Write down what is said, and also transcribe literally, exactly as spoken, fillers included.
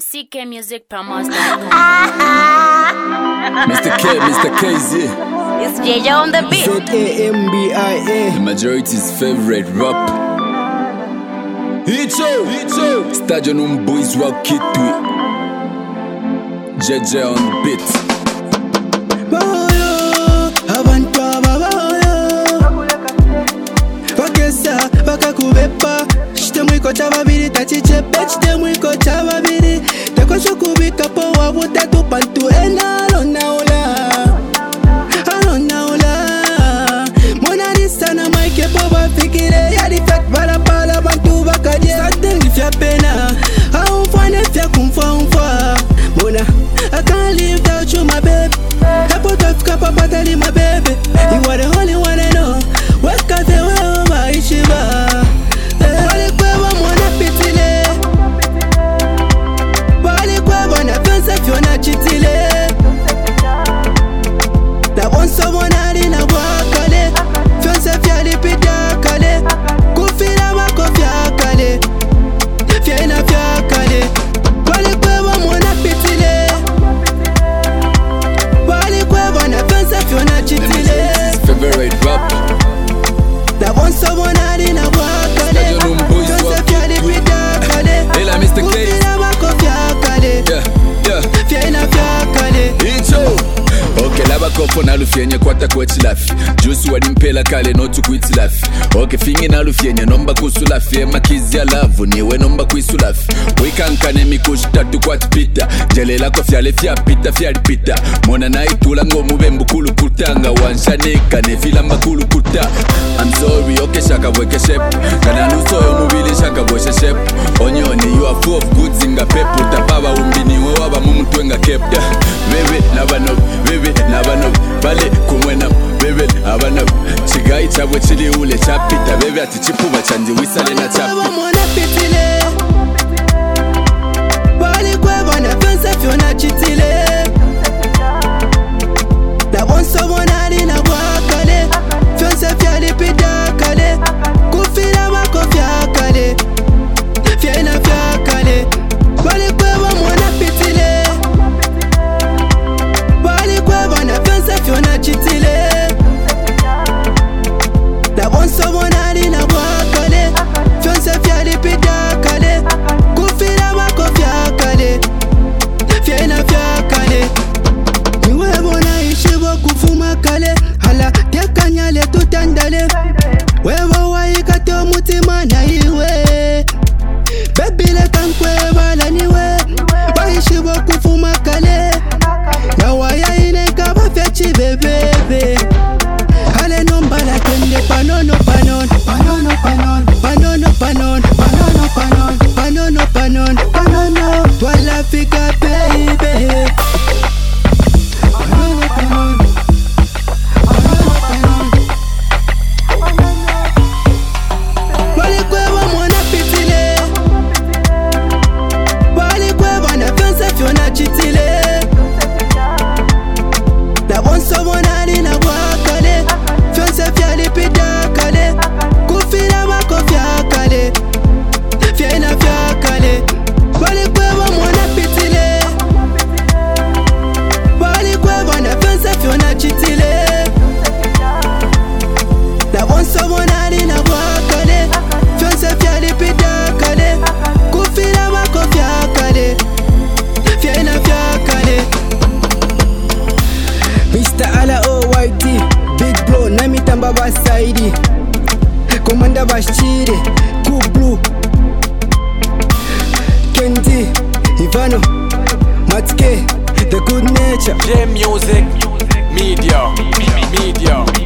C K Music Promos dot com. Mister K, Mister K Z. It's J J on the beat. Z A M B I A. The majority's favorite rap. Icho, Icho. Stadion um boys rock it to J J on the beat. Bayo, abantu ababayo. Bakesa, bakakubepa. Chitemwiko chababiri, tachichepe. Chitemwiko chababiri. Tekosho kubika po wabutatu pantu ena alona ola. Alona ola. Mona lisa na maike boba fikire. Yadi fek bala pala bantu bakaje. Sante lifya pena. Aumfane fya kumfa umfa. Mona, I can't live without you, my baby. I put off kappa patali, my baby. You are the only one I know. What can they wear over Ishiba? Wale kwa mwana pitile. Wale kwa na fensa fiona chitile. La onso mwana lina wakale. Fensa fia lipita kale. Kufila wako fia kale. Fia ina fia kale. Wale kwa mwana pitile. Wale kwa na fensa fiona chitile. Favorite rap. La onso mwana lina wakale. Stadion um boys Fensa rock fia it lipita kale. to. Hey la Mister K. Kufila wako fia kale. Yeah, yeah. Fia ina fia kale. Icho. Okay, laba kopo na lufyenye kwata kwa chilafi. Jusu wadi mpela kale notu kuitilafi. Okay, fingi na lufyenye nomba kusulafi. Ema kizi ya lavu niwe nomba kuisulafi. Wika nkane mikushi tatu kwa tipita. Jele lako fyale fya pita fya lipita. Mona na itula ngomu bembu kulu kutanga. Wanshanika ne fila makulu kuta. I'm sorry, okay shaka weke shep. Kana luso yo mubili shaka weshe shep. Onyoni you are full of goods inga pepu. Tapaba umbini wewaba mumutu enga kep. Yeah, baby, nabano, baby nabano bale kumwena bebe abana chigai chabwe chili ule chapita bebe ati chipuba chanje wisale na chapita mwana pitile bale kwa bana fensa fiona chitile la onso mwana lina wakale fensa fia lipita kale kufila wako fia kale fia ina fia kale bale kwa mwana pitile bale kwa bana fensa fiona chitile la onso mwana lina wakale fensa fia lipita kale kufila wako fia kale fia ina fia kale niwe bona ishibo kufuma kale hala tekanyale tutandale wewe waikate omutima na iwe bebile kankwe bala niwe waishibo kufuma kale na waya ineka bafechi bebebe hale nombala kende panono panon panono panon panono panon panono panon panono panon panono twala fika baby panono panon panono panon wale kwa mwana pitile wale kwa na fensa fiona chitile la onso mwana lina wakale fensa fia lipita kale kufila wako fia kale fia ina fia kale wale kwa mwana pitile wale kwa na fensa fiona chitile la onso mwana lina wakale fensa fia lipita kale kufila wako fia kale fia ina fia kale Mister Ala O Y T Big Bro namitamba basaidi Komanda bashire Cool Blue Kendi Ivano Matke The Good Nature J Music Media Media